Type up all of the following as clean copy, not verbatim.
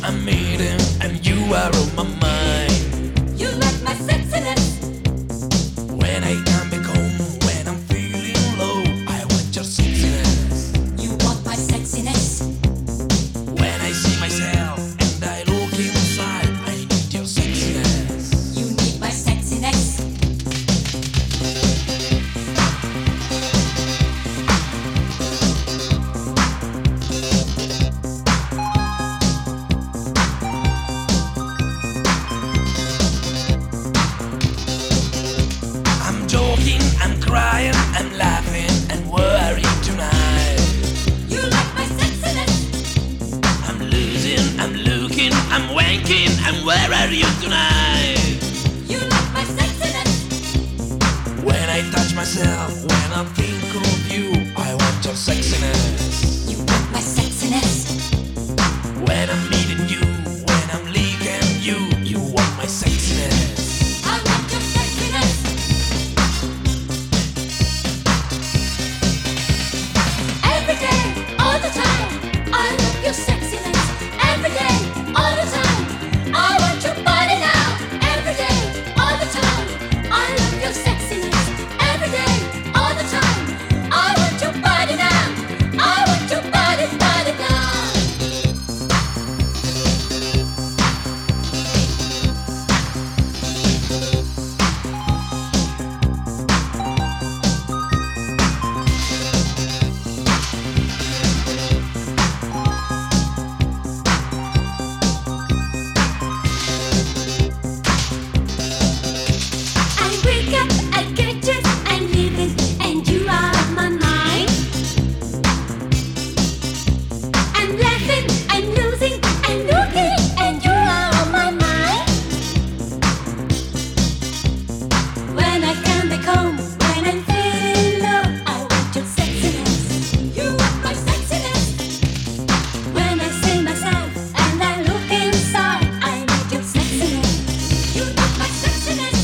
I'm eating and you are on my mind. You like my sexiness. When I come back home, when I'm feeling low, I want your sexiness. You want my sexiness. When I see myself and I look inside, I need your sexiness. You need my sexiness. I'm joking, I'm crying, I'm laughing and worrying tonight. You like my sexiness. I'm losing, I'm looking, I'm wanking, and where are you tonight? You like my sexiness. When I touch myself, when I think of you, I want your sexiness. You want my sexiness. When I'm meeting you, when I'm leaving you, you want my sexiness. I want your sexiness. Every day, all the time, I love your sexiness. Every day, all the time, I want your body now. Every day, all the time, I love your sexiness. Every day, all the time, I want your body now. I want your body now. I wake up, I get dressed, I'm leaving, and you are on my mind. I'm laughing, I'm losing, I'm looking, and you are on my mind. When I come back home, when I'm feeling low, I want your sexiness. You want my sexiness. When I see myself and I look inside, I need your sexiness. You want my sexiness.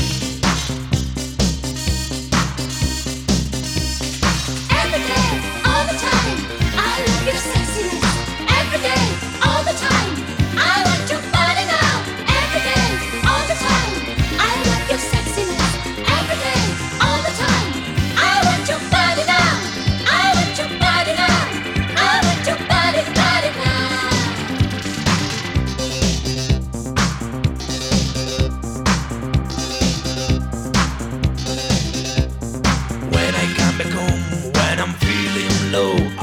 Every day, all the time, I love your sexiness. Every day, all the time, I want your body now. Every day, all the time, I love your sexiness. Every day, all the time, I want your body now. I want your body now. I want your body now. When I come back home, when I'm feeling low,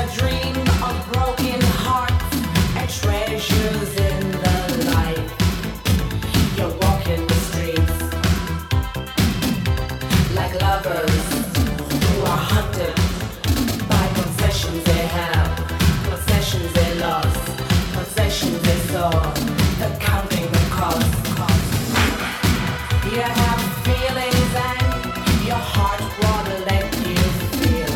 dream of broken hearts and treasures in the light. You're walking the streets like lovers who are hunted by possessions they have, possessions they lost, possessions they saw. They're counting the cost. You have feelings and your heart won't let you feel.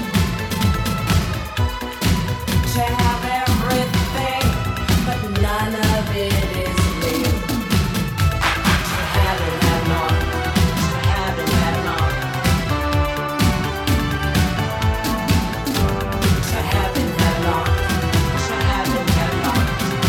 To have everything, but none of it is real. To have and have not, to have and have not. To have and have not, to have and have not.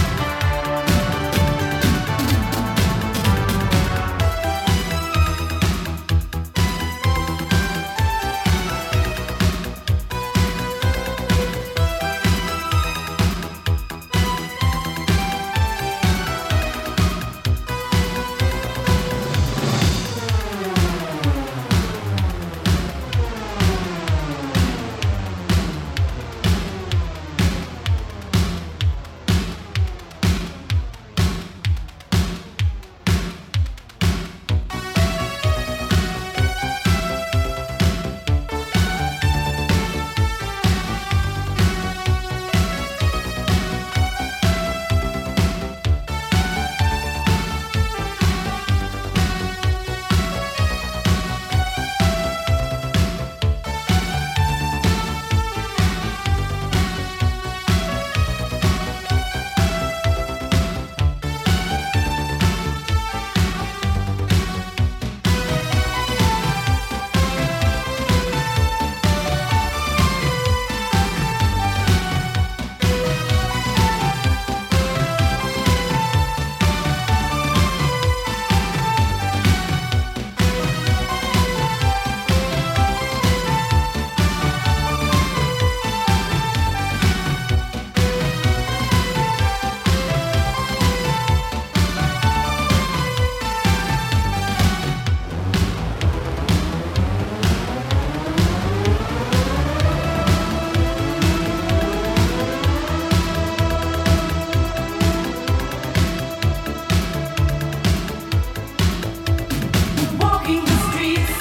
Walking the streets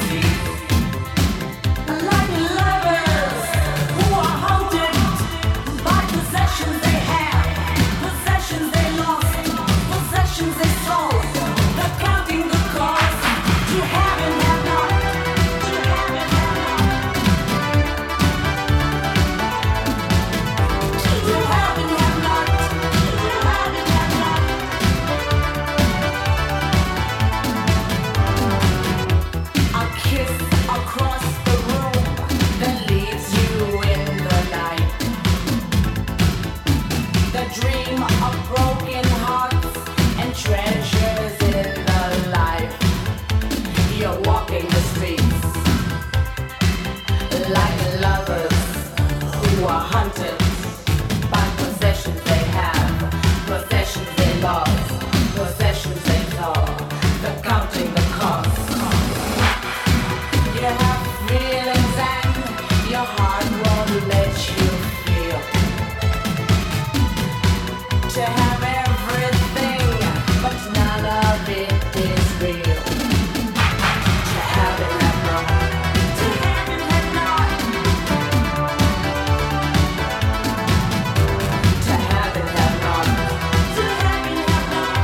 like lovers who are haunted by possessions they have, possessions they lost, possessions they sold. They're counting the cost. To have and have not, to have and have not. To have and have not, to have and have not. A kiss across the room that leaves you in the night. The dream of broken hearts and treasures in the life. You're walking the streets like lovers who are hunted by possessions they have, possessions they lost, possessions they saw. They're counting the cost. You have feelings and your heart won't let you feel. To have everything, but none of it is real. To have and have not, to have and have not. To have and have not, to have and have not.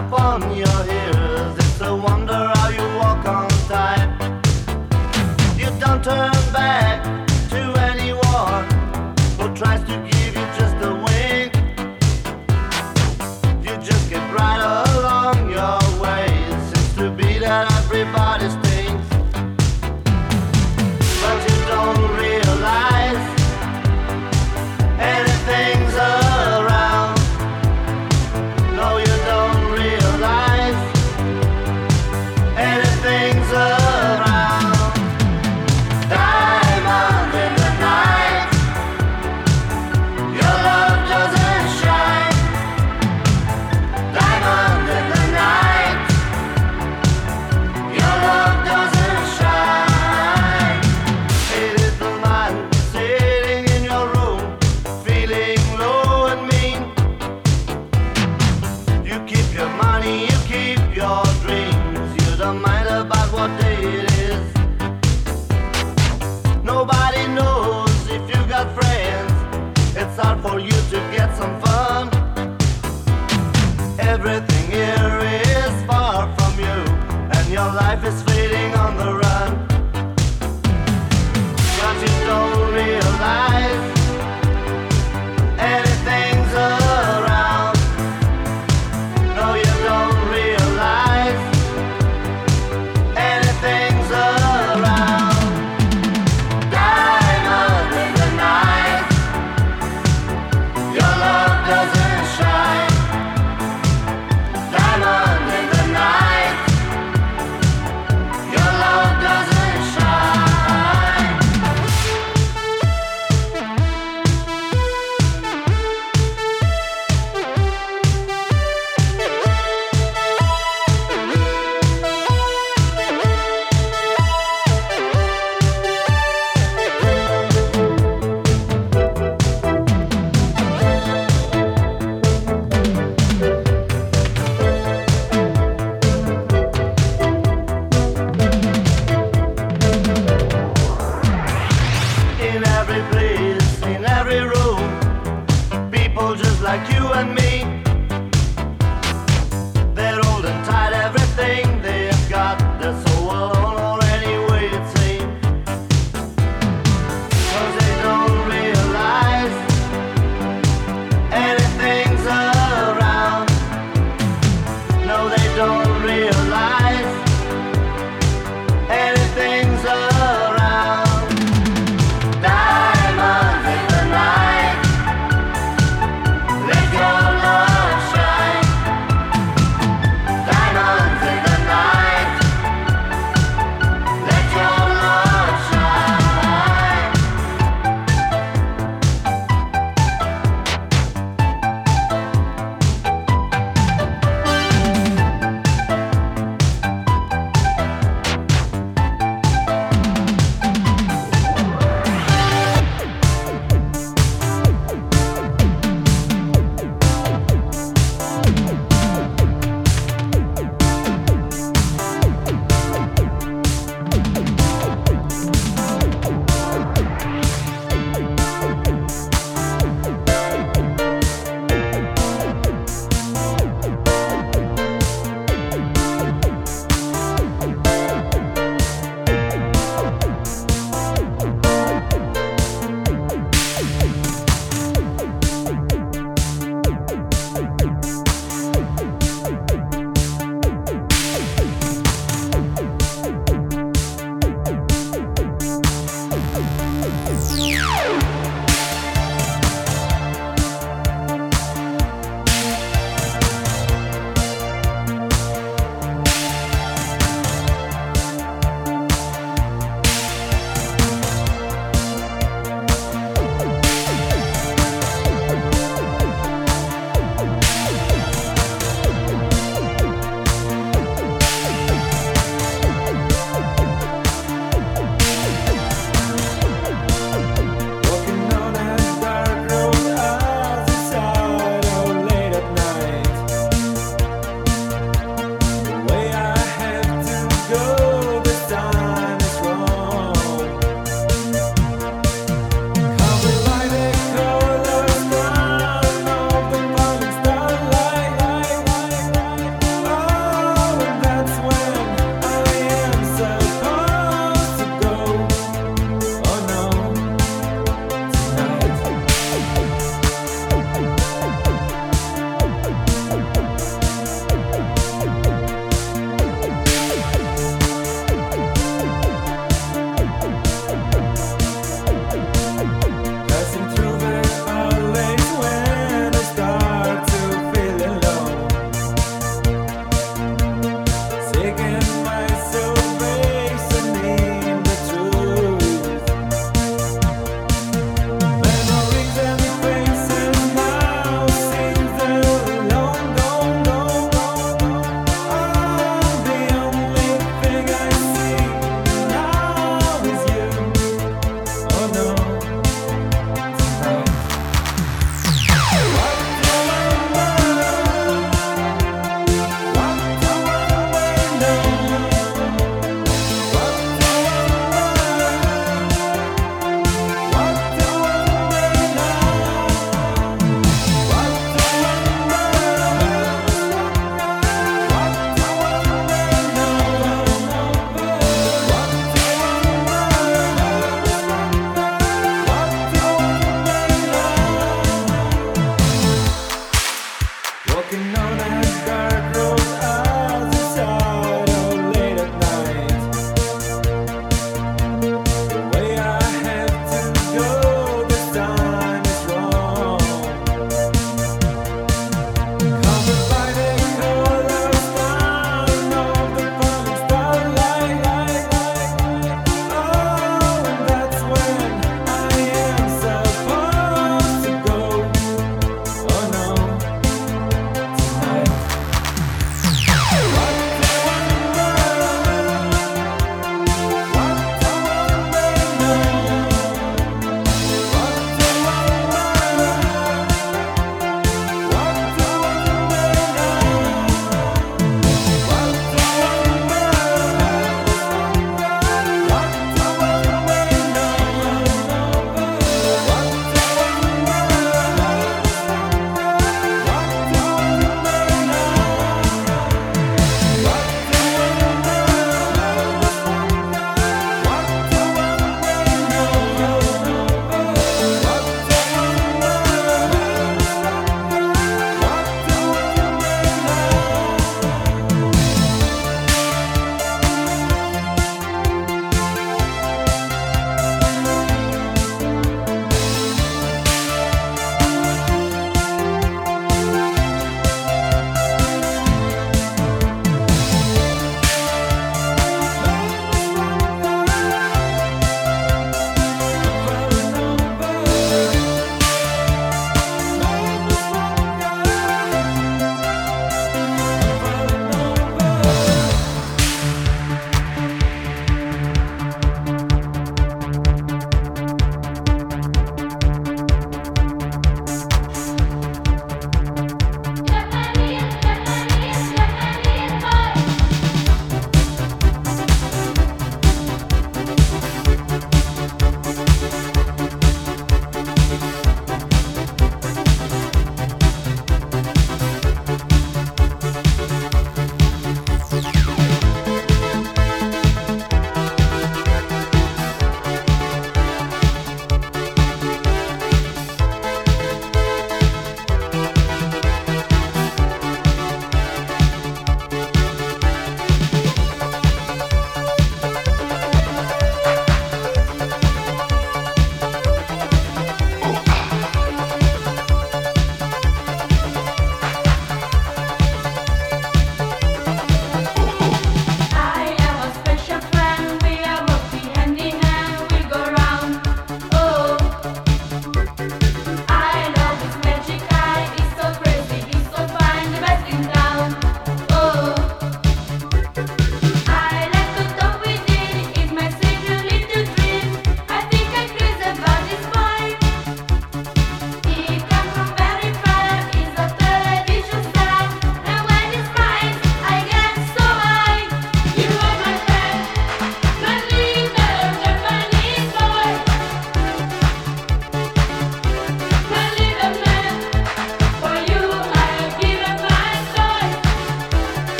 upon your ears. It's a wonder how you walk on time. You don't turn back to anyone who tries to give you just a wink. You just get right along your way. It seems to be that everybody stinks, but you don't realize anything's around. No, you don't realize anything's around. Diamond in the night, your love doesn't shine. Diamond in the night, your love doesn't shine. A little man sitting in your room, feeling low and mean. You keep your money, you keep your dreams. You don't mind about what day it is. Nobody knows if you got friends. It's hard for you to get some fun. Everything here is far from you, and your life is fading on the run. But you don't realize anything's around. No, you don't realize anything's around. Diamond in the night, your love doesn't shine. Diamond in the night,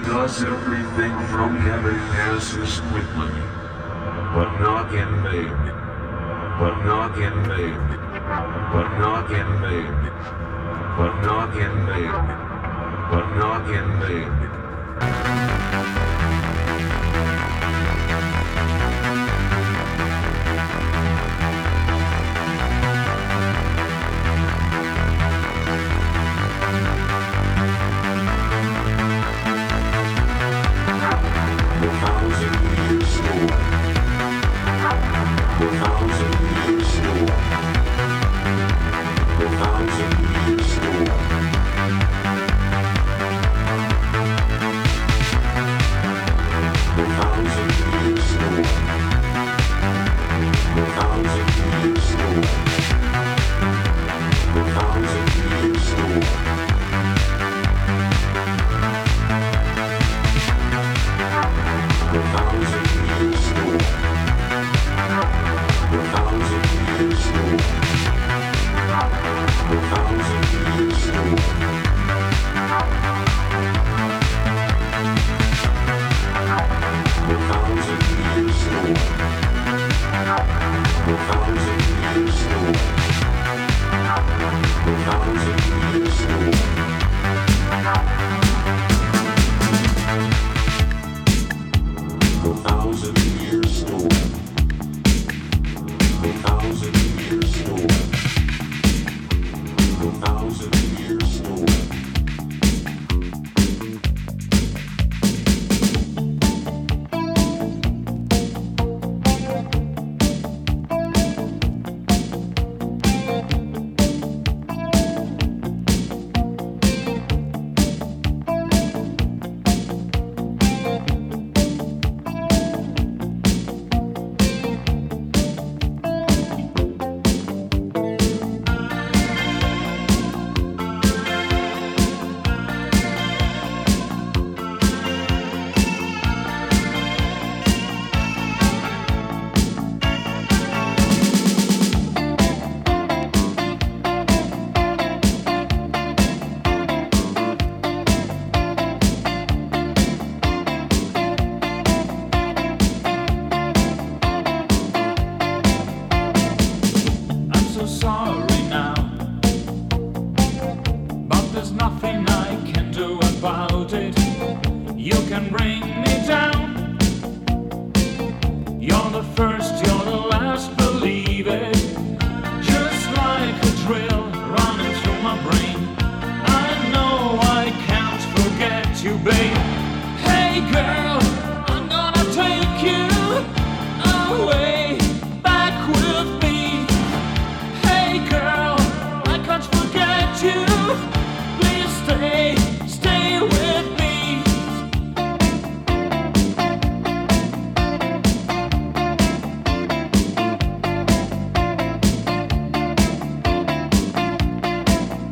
does everything from heaven passes quickly, but not in vain, but not in vain, but not in vain, but not in vain, but not in vain.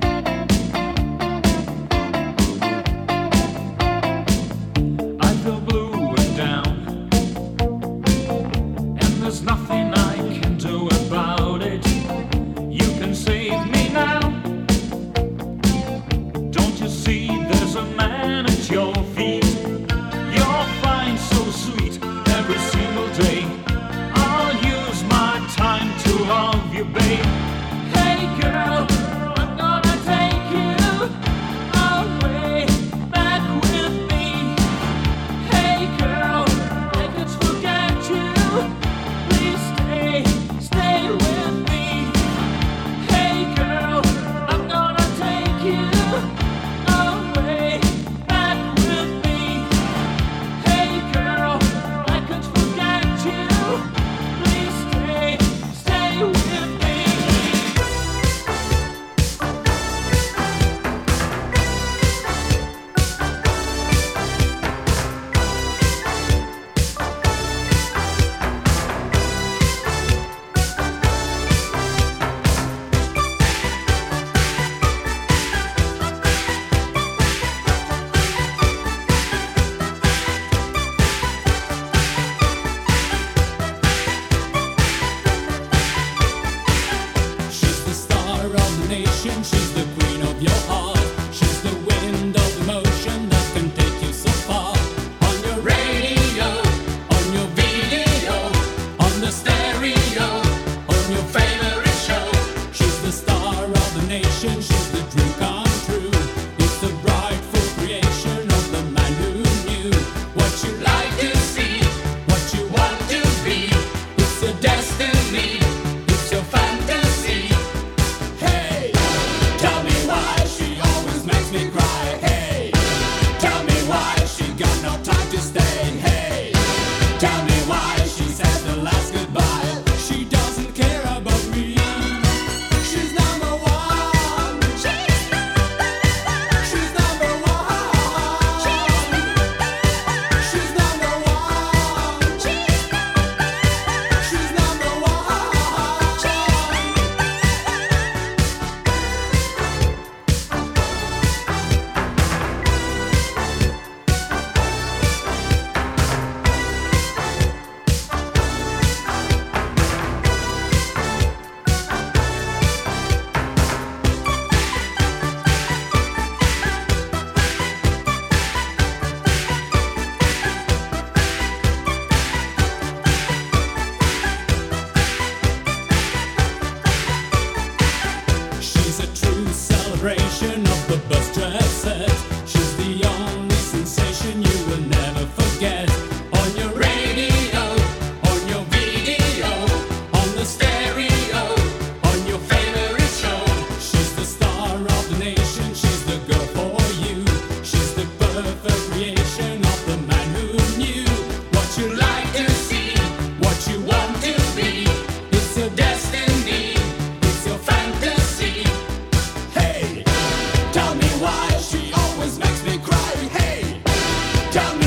The jungle.